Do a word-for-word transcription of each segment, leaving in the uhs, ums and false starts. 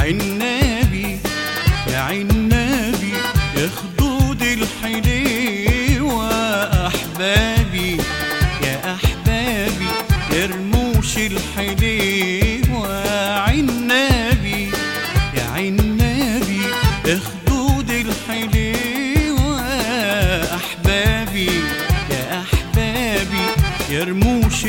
عنابي يا عنابي يا خدود الحليوة، أحبابي يا أحبابي يا رموش الحليوة، عنابي يا عنابي يا خدود الحليوة، أحبابي يا أحبابي يا رموش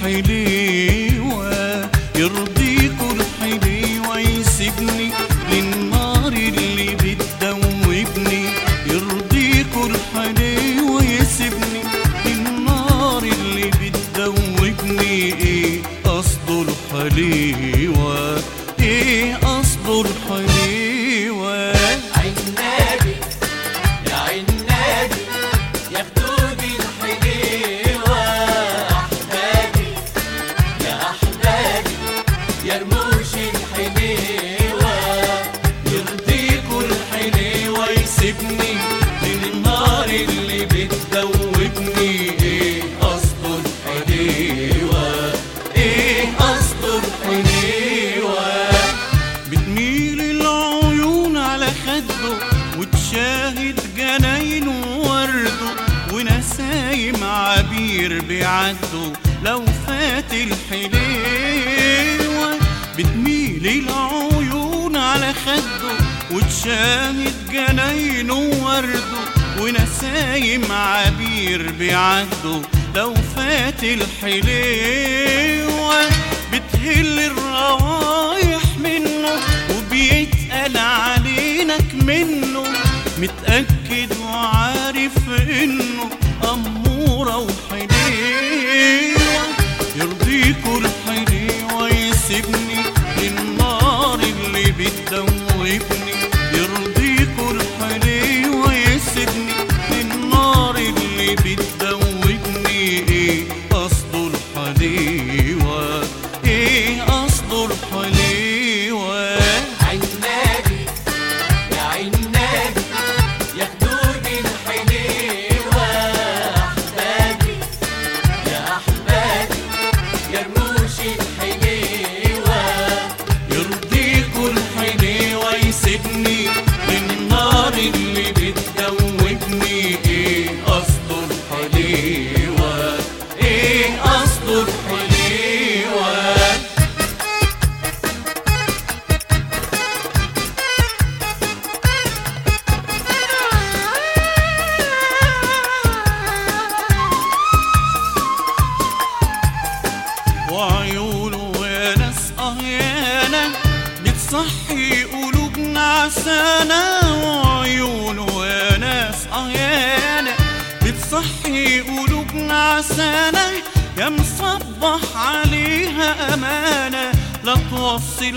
الحليوة، يرضيكوا الحليوة يسيبني للنار اللي بتدوبني، يرضيكوا الحليوة يسيبني للنار اللي بتدوبني، ايه قصده الحليوة، ايه قصده الحليوة. عنابي يا عنابي يا خدود الحليوة، أحبابي يا أحبابي يا رموش الحليوة، يرضيكوا الحليوة يسيبني للنار اللي بتدوبني، ايه قصده الحليوة، ايه قصده الحليوة. بتميل العيون على خده وتشاهد جناين وورده، ونسايم عبير بيعدوا لو فات الحليوة، بتميل العيون على خده وتشاهد جناين وورده، ونسايم عبير بيعدوا لو فات الحليوة، بتهل الروايح منه وبيتقل علينك منه، متأكد وعارف انه أمورة وحليوة، يرضيكوا الحليوة يسيبني للنار اللي بتدوبني، يرضيكوا الحليوة يسيبني للنار اللي بتدوبني، ايه قصده الحليوة، ايه قصده الحليوة. عنابي يا عنابي يا خدود الحليوة، أحبابي يا أحبابي يا رموش الحليوة، يرضيكوا الحليوة يسيبني للنار اللي بتدوبني، ايه قصده الحليوة، ايه قصده الحليوة. وعيونه يا ناس قهيانة بتصحي قلوبنا عسانة، وعيونه يا ناس قهيانة بتصحي قلوبنا عسانة، يا مصبح عليها أمانة لا توصي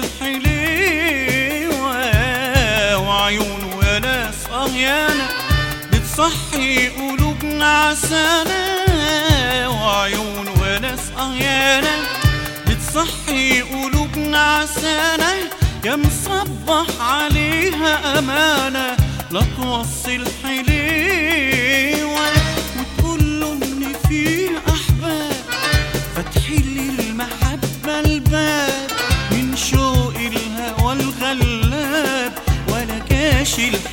الحليوة، وعيونه يا ناس قهيانة بتصحي قلوبنا عسانة، وعيونه يا ناس قهيانة بتصحي قلوبنا عسانة، يا مصبح عليها أمانة لا توصي الحليوة، وتقول له إن فيه أحباب فاتحين للمحبة الباب، من شوق الهوى الغلاب ولا جاش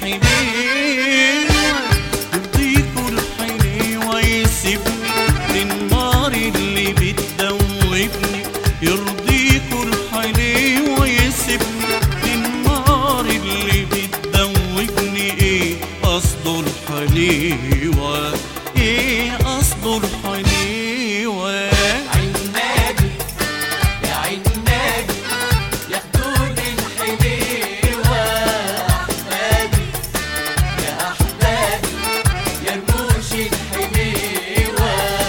الحليوة، يرضيكوا الحليوة يسيبني للنار اللي بتدوبني، يرضيكوا الحليوة يسيبني للنار اللي بتدوبني، ايه قصده الحليوة، ايه قصده الحليوة. عنابي يا عنابي يا خدود الحليوة، أحبابي يا أحبابي يا رموش الحليوة،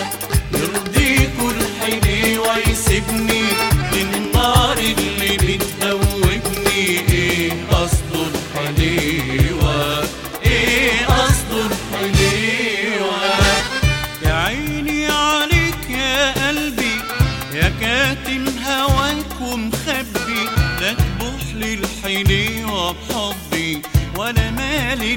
يرضيكوا الحليوة يسيبني للنار اللي بتدوبني، ايه قصده الحليوة، ايه قصده الحليوة. يا عيني عليك يا قلبي يا كاتم هواك ومخبي، لا تبوح للحليوة بحبي ولا مالي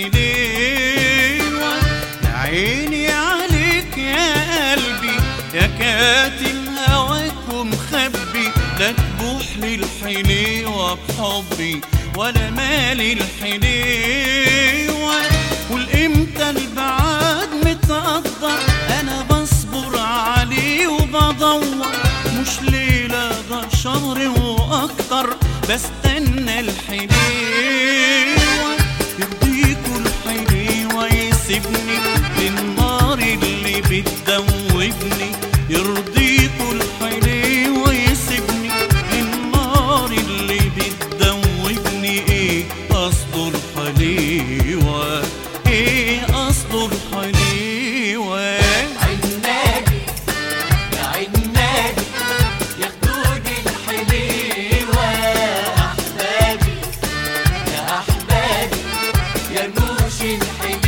الحليوة، يا عيني عليك يا قلبي يا كاتم هواك ومخبي، لا تبوح للحليوة الحليوة بحبي ولا مالي الحليوة. والإمتى البعاد متقدر أنا بصبر عليه وبدور، مش ليلة ده شهر وأكتر بستنى الحليوة. يرضيكوا الحليوة يسيبني للنار اللي بتدوبني، يرضيكوا الحليوة يسيبني للنار اللي بتدوبني. ايه قصده الحليوة؟ ايه قصده الحليوة؟ عنابي يا عنابي يا خدود الحليوة، أحبابي يا أحبابي يا رموش الحليوة.